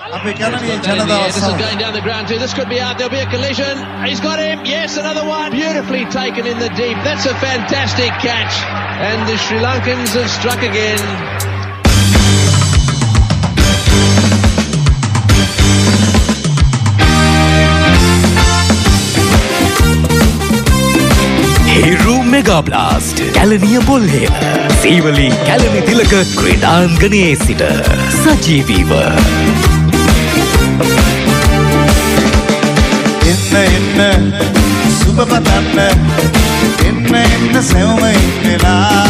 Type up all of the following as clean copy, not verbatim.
This is going down the ground too. This could be out. There'll be a collision. He's got him. Yes, another one. Beautifully taken in the deep. That's a fantastic catch. And the Sri Lankans have struck again. Hiru Mega Blast Kelaniya පොල්හෙම Seevali Kelani තිලක ක්‍රීඩාංගණයේ සිට සජීවීව එන්න සුබ පතන්න එන්න සෙවම ඉන්නලා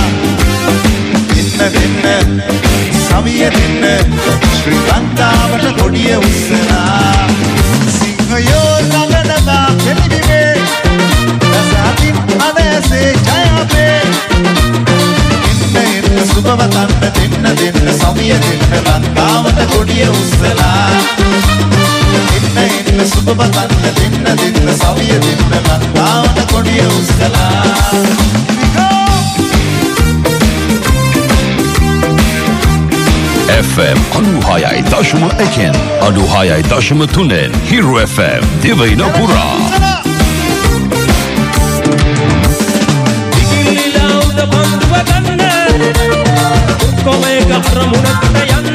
එන්න සවිය දෙන්න ශ්‍රී ලංකාවට කොඩිය උස්සලා සිංහයෝ ළඟනවා කෙලිවිවේ දසාතින් අදසේ ජයපේ එන්න සුබ පතන්න දෙන්න සවිය දෙන්න ලංකාවට කොඩිය උස්සලා එන්න සුබ පතන්න දෙන්න සවිය දෙන්න ලංකාවට කොඩිය උස්සලා FM 96.1 96.3 Hiru FM දිවයින පුරා ඉකිලිලා උඩ බඳුව ගන්න කොම එක අරමුණකට යන්න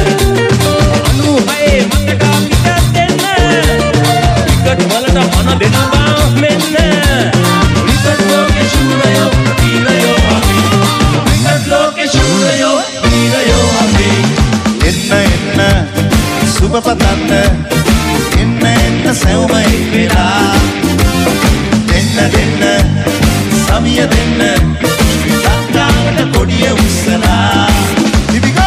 96 මතක පිටත් දෙන්න ටිකට් වලට පණ දෙනවා මෙන්න ටිකට් ලෝකේ ශූරයෝ ඊරයෝ අපි ටිකට් ලෝකේ ශූරයෝ ඊරයෝ අපි එන්න සුබ පතන්න එන්න සෙවම ඉපිලා දෙන්න සමිය දෙන්න ශ්‍රී ලංකාවට කොඩිය උස්සලා Here we go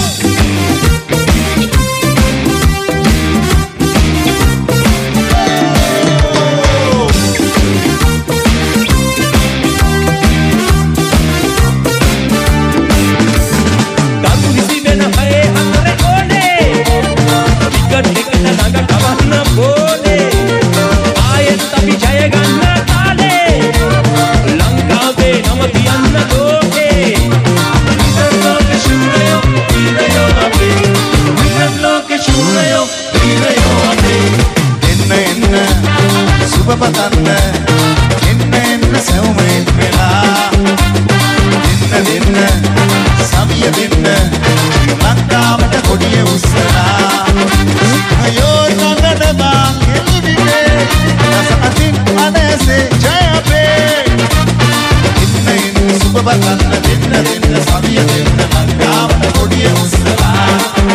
පතන්න එන්න සෙවම ඉපිලා දෙන්න සමිය දෙන්න ශ්‍රී ලංකාවට කොඩිය උස්සලා සිංහයෝ ළඟනවා කෙලිවිවේ දසාතින් අදසේ ජයපේ එන්න සුබ පතන්න දෙන්න සමිය දෙන්න ලංකාවට කොඩිය උස්සලා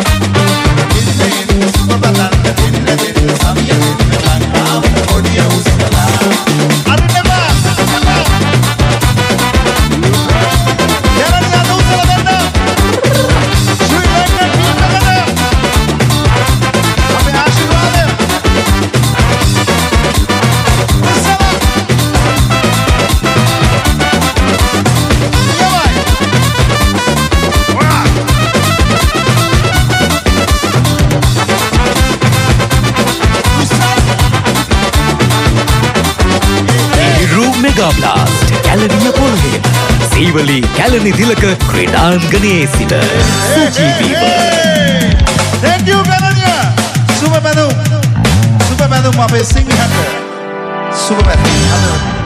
එන්න සුබ පතන්න දෙන්න සමිය දෙන්න ලංකාවට කොඩිය උස්සලා Mega Blast කැලණිය පොල්හෙම සීවලී කැලණි තිලක ක්‍රීඩාංගණයේ සිට සජීවීව Thank you කැලණිය සුබ පැතුම් අපේ සිංහලට සුබ පැතුම්